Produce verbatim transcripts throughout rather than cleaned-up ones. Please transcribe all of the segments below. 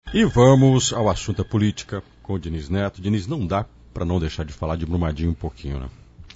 E vamos ao assunto da política com o Diniz Neto. Diniz, não dá para não deixar de falar de Brumadinho um pouquinho, né?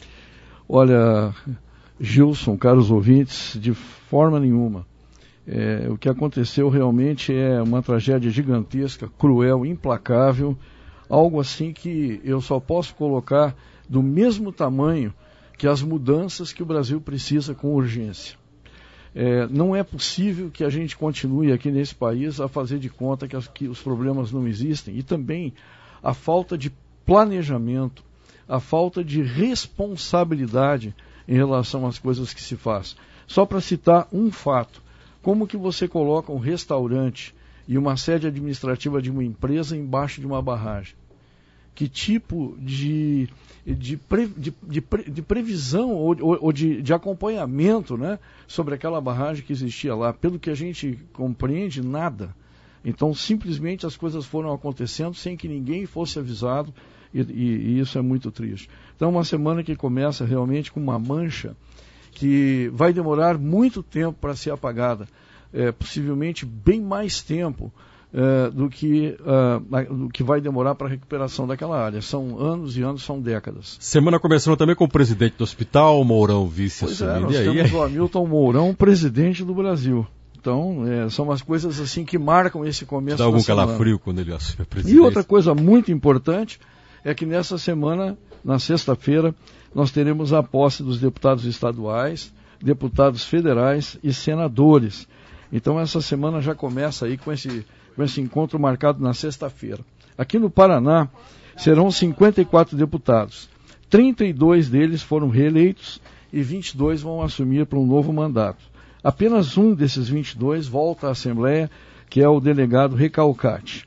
Olha, Gilson, caros ouvintes, de forma nenhuma. É, o que aconteceu realmente é uma tragédia gigantesca, cruel, implacável, algo assim que eu só posso colocar do mesmo tamanho que as mudanças que o Brasil precisa com urgência. É, não é possível que a gente continue aqui nesse país a fazer de conta que, as, que os problemas não existem, e também a falta de planejamento, a falta de responsabilidade em relação às coisas que se faz. Só para citar um fato, como que você coloca um restaurante e uma sede administrativa de uma empresa embaixo de uma barragem? Que tipo de, de, pre, de, de, de previsão ou, ou de, de acompanhamento, né, sobre aquela barragem que existia lá? Pelo que a gente compreende, nada. Então, simplesmente as coisas foram acontecendo sem que ninguém fosse avisado, e, e, e isso é muito triste. Então, uma semana que começa realmente com uma mancha que vai demorar muito tempo para ser apagada, é, possivelmente bem mais tempo é, do, que, uh, do que vai demorar para a recuperação daquela área. São anos e anos, são décadas. Semana começando também com o presidente do hospital, Mourão, vice assumindo. É, nós e aí? temos o Hamilton Mourão, presidente do Brasil. Então, é, são umas coisas assim que marcam esse começo da semana. Dá algum calafrio quando ele assume a presidência. E outra coisa muito importante é que nessa semana, na sexta-feira, nós teremos a posse dos deputados estaduais, deputados federais e senadores. Então essa semana já começa aí com esse, com esse encontro marcado na sexta-feira. Aqui no Paraná serão cinquenta e quatro deputados. trinta e dois deles foram reeleitos e vinte e dois vão assumir para um novo mandato. Apenas um desses vinte e dois volta à Assembleia, que é o delegado Recalcati.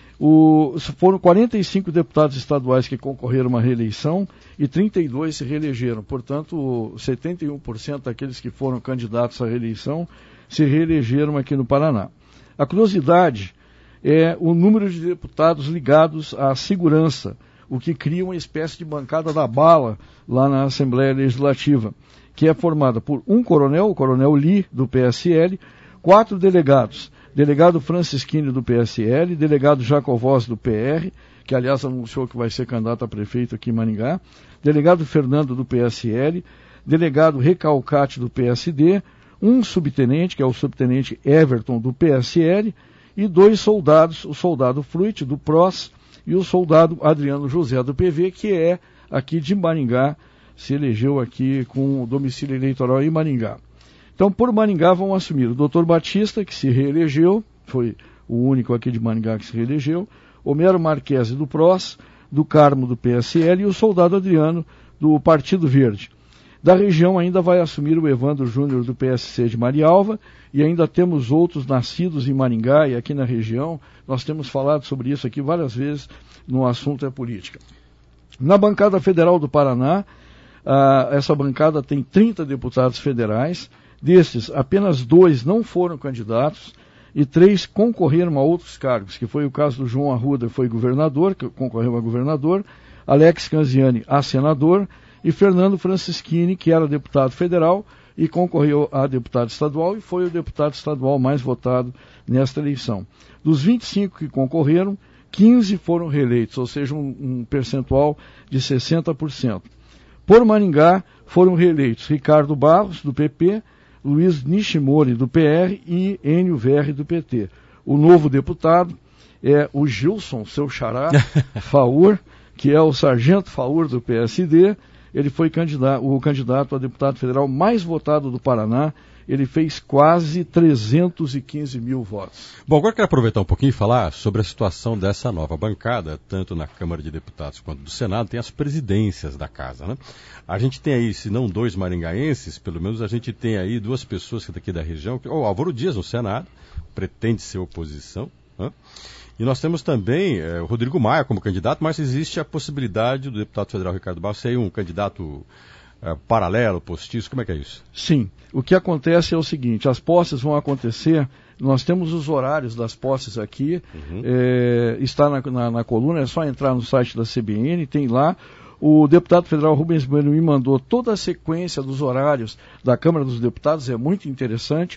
O, foram quarenta e cinco deputados estaduais que concorreram a uma reeleição e trinta e dois se reelegeram. Portanto, setenta e um por cento daqueles que foram candidatos à reeleição se reelegeram aqui no Paraná. A curiosidade é o número de deputados ligados à segurança, o que cria uma espécie de bancada da bala lá na Assembleia Legislativa, que é formada por um coronel, o coronel Lee, do P S L, quatro delegados, delegado Francisquini do P S L, delegado Jacovós do P R, que aliás anunciou que vai ser candidato a prefeito aqui em Maringá, delegado Fernando do P S L, delegado Recalcati do P S D, um subtenente, que é o subtenente Everton do P S L, e dois soldados, o soldado Fruit do P R O S e o soldado Adriano José do P V, que é aqui de Maringá, se elegeu aqui com o domicílio eleitoral em Maringá. Então, por Maringá vão assumir o doutor Batista, que se reelegeu, foi o único aqui de Maringá que se reelegeu, Homero Marquese do P R O S, do Carmo do P S L e o soldado Adriano do Partido Verde. Da região ainda vai assumir o Evandro Júnior do P S C de Marialva, e ainda temos outros nascidos em Maringá e aqui na região. Nós temos falado sobre isso aqui várias vezes no assunto é política. Na bancada federal do Paraná, ah, essa bancada tem trinta deputados federais. Destes, apenas dois não foram candidatos e três concorreram a outros cargos, que foi o caso do João Arruda, que foi governador, que concorreu a governador, Alex Canziani a senador, e Fernando Francisquini, que era deputado federal e concorreu a deputado estadual e foi o deputado estadual mais votado nesta eleição. Dos vinte e cinco que concorreram, quinze foram reeleitos, ou seja, um, um percentual de sessenta por cento. Por Maringá, foram reeleitos Ricardo Barros, do P P, Luiz Nishimori, do P R, e Enio Verri, do P T. O novo deputado é o Gilson, seu xará, Faur, que é o sargento Faur do P S D. Ele foi candidato, o candidato a deputado federal mais votado do Paraná. Ele fez quase trezentos e quinze mil votos. Bom, agora eu quero aproveitar um pouquinho e falar sobre a situação dessa nova bancada, tanto na Câmara de Deputados quanto do Senado, tem as presidências da casa, né? A gente tem aí, se não dois maringaenses, pelo menos a gente tem aí duas pessoas que daqui da região, o Álvaro Dias no Senado, pretende ser oposição, né? E nós temos também é, o Rodrigo Maia como candidato, mas existe a possibilidade do deputado federal Ricardo Barros ser um candidato é, paralelo, postiço, como é que é isso? Sim, o que acontece é o seguinte, as posses vão acontecer, nós temos os horários das posses aqui, uhum. é, está na, na, na coluna, é só entrar no site da C B N, tem lá. O deputado federal Rubens Bueno me mandou toda a sequência dos horários da Câmara dos Deputados, é muito interessante.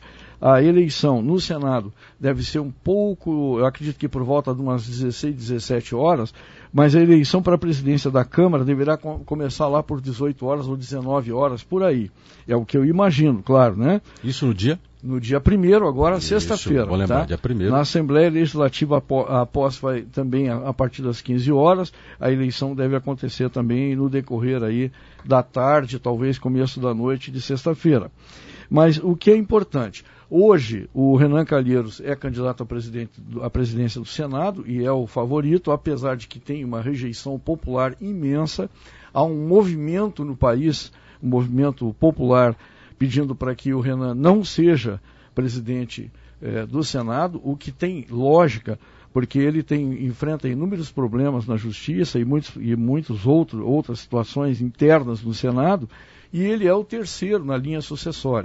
A eleição no Senado deve ser um pouco, eu acredito que por volta de umas dezesseis, dezessete horas, mas a eleição para a presidência da Câmara deverá com, começar lá por dezoito horas ou dezenove horas, por aí. É o que eu imagino, claro, né? Isso no dia? No dia primeiro, agora, sexta-feira. Vou lembrar, tá? dia primeiro. Na Assembleia Legislativa, a posse vai também a, a partir das quinze horas. A eleição deve acontecer também no decorrer aí da tarde, talvez começo da noite de sexta-feira. Mas o que é importante, hoje o Renan Calheiros é candidato a, presidente, à presidência do Senado e é o favorito, apesar de que tem uma rejeição popular imensa. Há um movimento no país, um movimento popular pedindo para que o Renan não seja presidente eh, do Senado, o que tem lógica, porque ele tem, enfrenta inúmeros problemas na justiça e muitos, e muitos outros, outras situações internas no Senado, e ele é o terceiro na linha sucessória.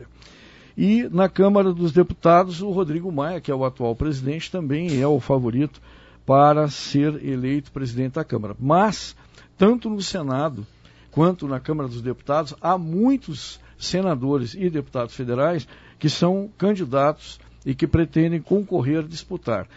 E na Câmara dos Deputados, o Rodrigo Maia, que é o atual presidente, também é o favorito para ser eleito presidente da Câmara. Mas, tanto no Senado quanto na Câmara dos Deputados, há muitos senadores e deputados federais que são candidatos e que pretendem concorrer, disputar.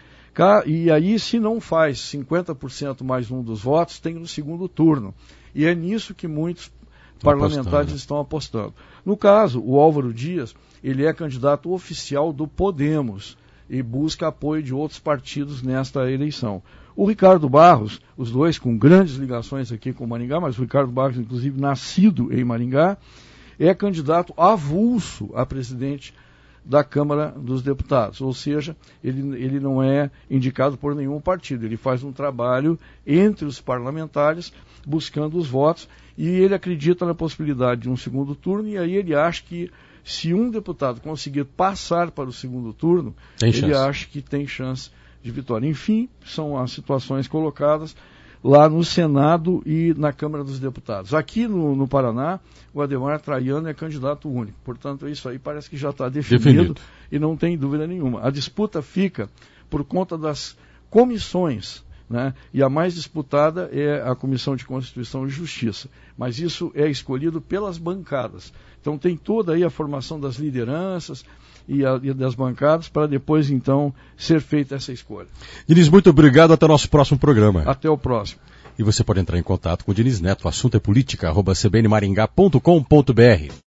E aí, se não faz cinquenta por cento mais um dos votos, tem no segundo turno. E é nisso que muitos parlamentares apostando. estão apostando. No caso, o Álvaro Dias, ele é candidato oficial do Podemos e busca apoio de outros partidos nesta eleição. O Ricardo Barros, os dois com grandes ligações aqui com Maringá, mas o Ricardo Barros, inclusive, nascido em Maringá, é candidato avulso a presidente da Câmara dos Deputados, ou seja, ele, ele não é indicado por nenhum partido, ele faz um trabalho entre os parlamentares, buscando os votos, e ele acredita na possibilidade de um segundo turno, e aí ele acha que se um deputado conseguir passar para o segundo turno, tem ele chance. acha que tem chance de vitória. Enfim, são as situações colocadas lá no Senado e na Câmara dos Deputados. Aqui no, no Paraná, o Ademar Traiano é candidato único. Portanto, isso aí parece que já está definido, definido e não tem dúvida nenhuma. A disputa fica por conta das comissões, né? E a mais disputada é a Comissão de Constituição e Justiça. Mas isso é escolhido pelas bancadas. Então tem toda aí a formação das lideranças e, a, e das bancadas para depois, então, ser feita essa escolha. Diniz, muito obrigado. Até o nosso próximo programa. Até o próximo. E você pode entrar em contato com o Diniz Neto. O assunto é política, arroba c b n maringá ponto com ponto b r.